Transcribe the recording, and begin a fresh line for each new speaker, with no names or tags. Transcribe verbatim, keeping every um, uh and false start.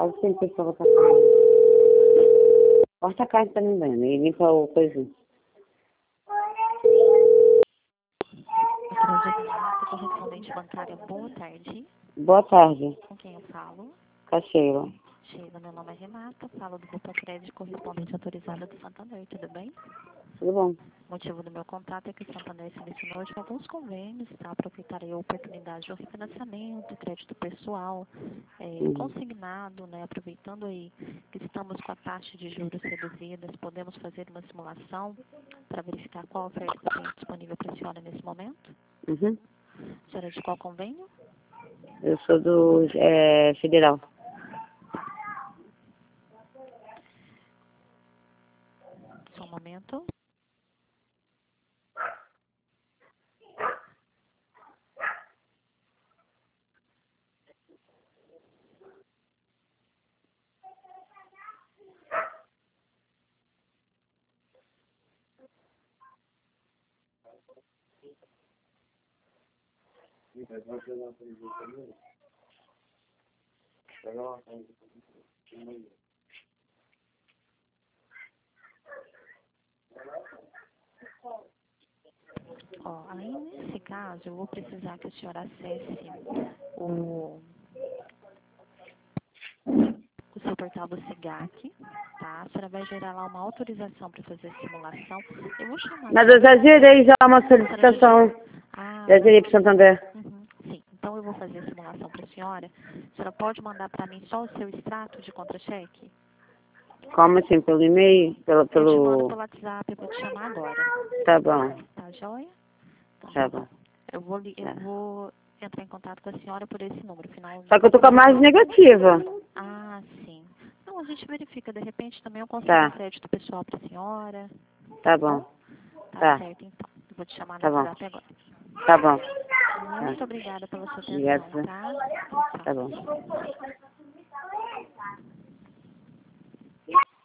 Quase sempre pessoa tá falando. Corta a carne também, Dani, e limpa o coisinho.
Correspondente bancária, boa tarde.
Boa tarde,
Com quem eu falo?
Cacheira.
Sheila, meu nome é Renata, falo do Grupo Crédito Correspondente Autorizada do Santander, tudo bem?
Tudo bom?
O motivo do meu contato é que o Santander selecionou hoje alguns convênios, tá? Aproveitarei a oportunidade de um refinanciamento, crédito pessoal, é,
Uhum.
consignado, né? Aproveitando aí que estamos com a taxa de juros reduzidas, podemos fazer uma simulação para verificar qual oferta que tem disponível para a senhora nesse momento?
Uhum.
A senhora é de qual convênio?
Eu sou do é, Federal.
Só um momento. Ó, aí nesse caso, eu vou precisar que a senhora acesse o, o seu portal do SIGAC, tá? A senhora vai gerar lá uma autorização para fazer a simulação. Eu vou chamar...
Mas eu já gerei já uma solicitação.
Ah,
Já gerei para o Santander.
uhum, sim. Então eu vou fazer a simulação para a senhora. A senhora pode mandar para mim só o seu extrato de contra-cheque?
Como assim? Pelo e-mail? Pelo,
Eu te mando
pelo...
pelo WhatsApp, eu vou te chamar agora.
Tá bom.
Tá joia? Então,
Tá bom.
Eu vou, li- eu
Tá.
vou entrar em contato com a senhora por esse número, final...
Só que eu tô com a margem negativa.
Ah, sim. Não, a gente verifica. De repente também eu consigo
Tá.
um crédito pessoal para a senhora.
Tá bom.
Tá,
Tá.
certo, então. Eu vou te chamar no
Tá bom.
WhatsApp agora.
Tá bom.
Muito
Tá.
obrigada pela sua
Obrigada.
atenção, tá? Tchau, tchau.
Tá bom.